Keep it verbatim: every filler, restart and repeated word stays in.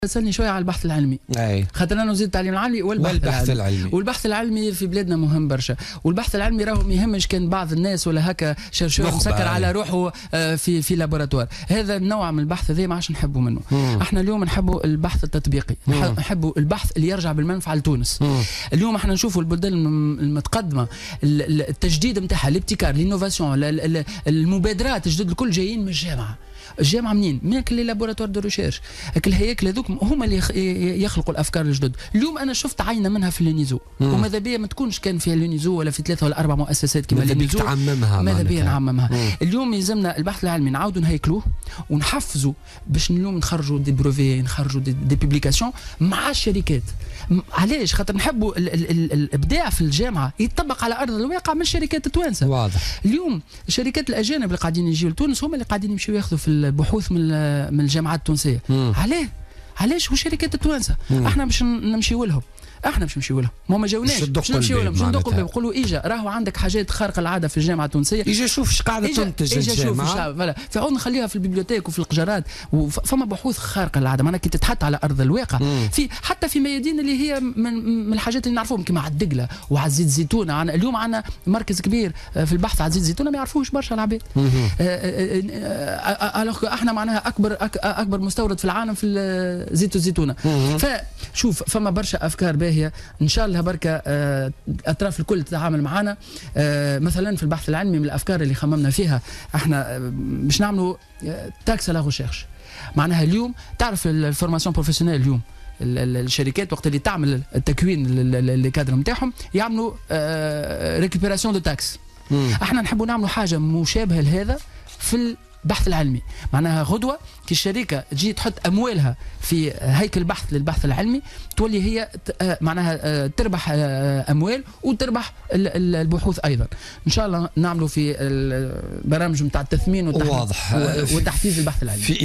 سألني شويه على البحث العلمي. اي خاطر انا وزير التعليم العالي والبحث, والبحث العلمي. العلمي والبحث العلمي في بلادنا مهم برشا، والبحث العلمي راهو ما يهمش كان بعض الناس ولا هكا شرشور مسكر على روحه في في لابوراتوار. هذا النوع من البحث هذا ما عادش نحبوا منه. مم. احنا اليوم نحبوا البحث التطبيقي، نحبوا البحث اللي يرجع بالمنفعه لتونس. مم. اليوم احنا نشوفوا البلدان المتقدمه التجديد نتاعها، الابتكار، الانوفاسيون، المبادرات الجدد الكل جايين من الجامعه. الجامعه منين؟ من لي لابوراتوار دو ريشيرش، الهياكل هذوك هما اللي يخلقوا الافكار الجدد. اليوم انا شفت عينه منها في لونيزو، وماذا بيا ما تكونش كان فيها لونيزو ولا في ثلاثه ولا اربع مؤسسات كما لونيزو، تعممها ماذا بيا نعممها. اليوم يلزمنا البحث العلمي نعاودوا نهيكلوه ونحفزوا باش اليوم نخرجوا دي بروفي، نخرجوا دي, دي بوبليكاسيون مع الشركات. علاش؟ خاطر نحبوا ال ال ال الابداع في الجامعه يطبق على ارض الواقع من الشركات التوانسه. واضح. اليوم الشركات الاجانب اللي قاعدين يجيو لتونس هما اللي قاعدين يمشيو ياخذوا في البحوث من من الجامعات التونسيه. علاه؟ علاش؟ هو الشركات التوانسه احنا باش نمشيو لهم، احنا باش نمشيو لهم، ما هما جاوناش باش نمشيو لهم، باش ندقوا الباب نقولوا اجا راهو عندك حاجات خارقه العاده في الجامعه التونسيه، اجا شوف اش قاعده تنتج الجامعه، فوالا فعاود نخليها في البيبليوتيك وفي القجرات، وفما بحوث خارقه العاده معناها كي تتحط على ارض الواقع. مم. في حتى في ميادين اللي هي من, من الحاجات اللي نعرفوهم كما على الدقله وعلى الزيت الزيتونه. عنا اليوم عندنا مركز كبير في البحث على زيت الزيتونه ما يعرفوش برشا العباد. الوغ احنا معناها اكبر اكبر مستورد في العالم في زيت الزيتونه. فشوف فما برشا افكار باهيه ان شاء الله بركه اطراف الكل تتعامل معنا. مثلا في البحث العلمي من الافكار اللي خممنا فيها احنا باش نعملوا تاكس لا ريشيرش. معناها اليوم تعرف الفورماسيون بروفيسيونيل اليوم الشركات وقت اللي تعمل التكوين الكادر نتاعهم يعملوا ريكوبيراسيون دو تاكس. احنا نحبوا نعملوا حاجه مشابهه لهذا في البحث العلمي. معناها غدوه كي الشركه تجي تحط اموالها في هيكل بحث للبحث العلمي تولي هي معناها تربح اموال وتربح البحوث ايضا. ان شاء الله نعملوا في البرامج نتاع التثمين والتحفيز البحث العلمي.